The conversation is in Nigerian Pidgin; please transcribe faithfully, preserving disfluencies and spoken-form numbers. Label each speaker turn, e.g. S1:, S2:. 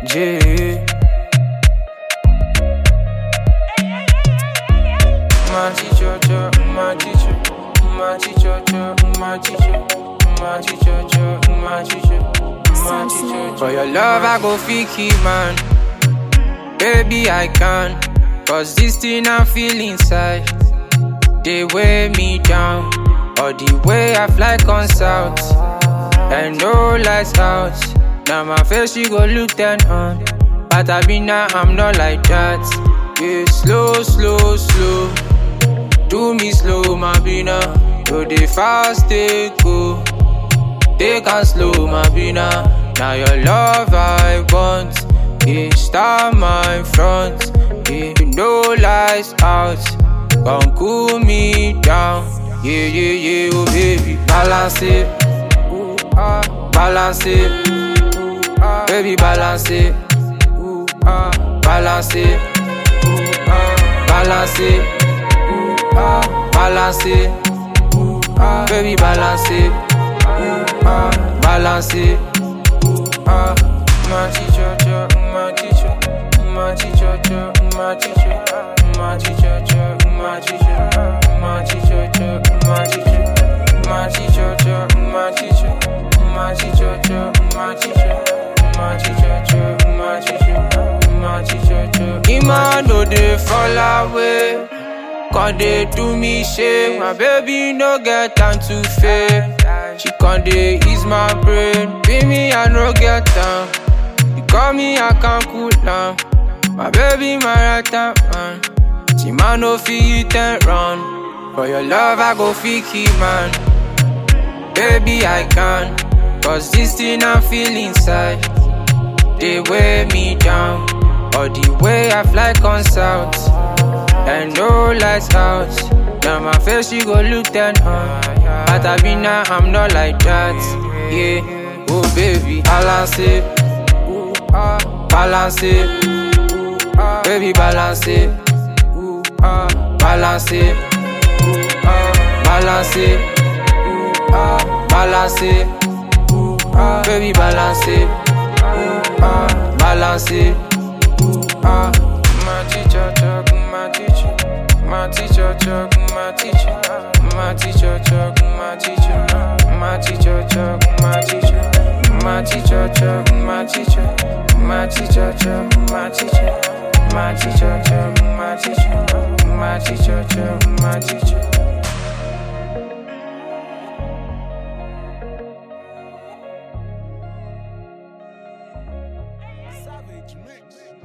S1: Yeah. My teacher, my teacher, my teacher, my teacher, my teacher, my teacher, my teacher. For your love, I go fiki, man. Baby, I can. Cause this thing I feel inside, they weigh me down. Or the way I fly on south, and no lights out. Now my face, you go look then on. But I be now, I'm not like that. Yeah, slow, slow, slow. Do me slow, my bina. Do the fast, they go. They can slow, my bina. Now your love I want. Yeah, start my front. Yeah, no lights out. Come cool me down. Yeah, yeah, yeah, oh baby. Balance it. Ooh, ah, balance it. Ooh, ah, baby, balance it. Ooh, ah, balance it. Ooh, ah, balance it. Ooh, ah, balance it. Ooh, ah, baby, balance it. Ooh, ah, balance it. Ooh, ah, my teacher, my teacher, my teacher, my teacher, my teacher, my teacher, my teacher, my teacher, my teacher, my teacher, my teacher, my teacher, my teacher, my teacher, my teacher. Ima no dey fall away, con dey do me shame. My baby no get time to fail. She con dey ease my brain. Be me, I no get time. You call me, I can't cool down. My baby, my right hand man. She man no fit and run. For your love, I go fiki, man. Baby, I can. Cause this thing I feel inside, they weigh me down. Or the way I fly on south, and no lights out. Now my face, you go look then on. But I be now, I'm not like that. Yeah, oh baby, balance it. Ooh, ah, balance it. Ooh, ah, baby, balance it. Ooh, ah, balance it. Ooh, ah, balance it. Ooh, ah, balance it. Ooh, ah, baby, balance it. Ooh, ah, balance it. Ooh, ah, my teacher, my teacher, my teacher, my teacher, my teacher, my teacher, my teacher, my teacher, my teacher, my teacher, my teacher, my teacher, my teacher, my teacher, my teacher, my teacher.
S2: Savage Mix.